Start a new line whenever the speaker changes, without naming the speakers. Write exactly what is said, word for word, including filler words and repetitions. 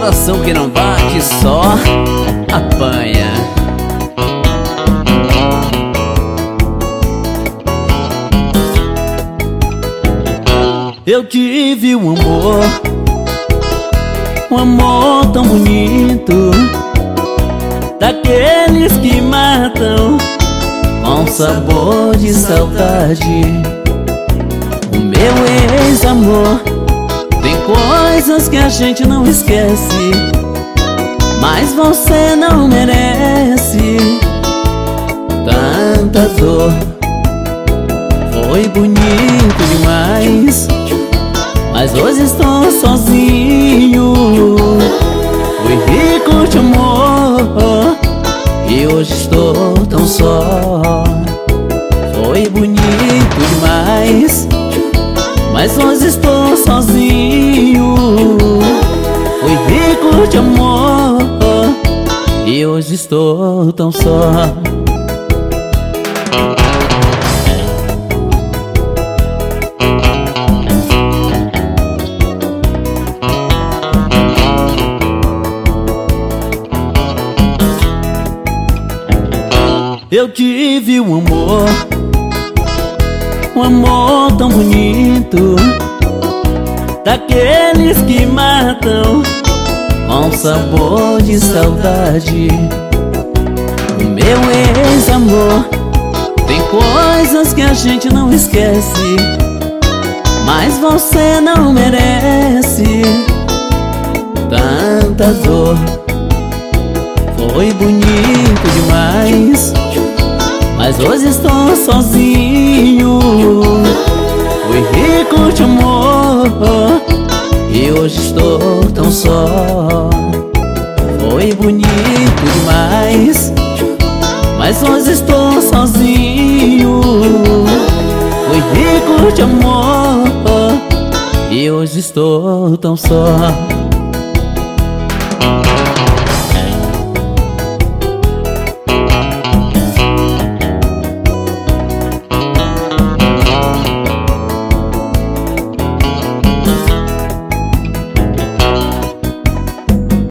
Coração que não bate só apanha. Eu tive um amor, um amor tão bonito, daqueles que matam com sabor de saudade. O meu ex-amor tem coisas que a gente não esquece, mas você não merece tanta dor. Foi bonito demais, mas hoje estou sozinho. Fui rico de amor e hoje estou tão só. Foi bonito demais, mas hoje estou sozinho. Fui rico de amor e hoje estou tão só. Eu tive um amor, um amor tão bonito, daqueles que matam com sabor de saudade. O meu ex-amor tem coisas que a gente não esquece, mas você não merece tanta dor. Foi bonito demais, mas hoje estou sozinho. Fui rico de amor e hoje estou tão só. Foi bonito demais, mas hoje estou sozinho. Fui rico de amor e hoje estou tão só.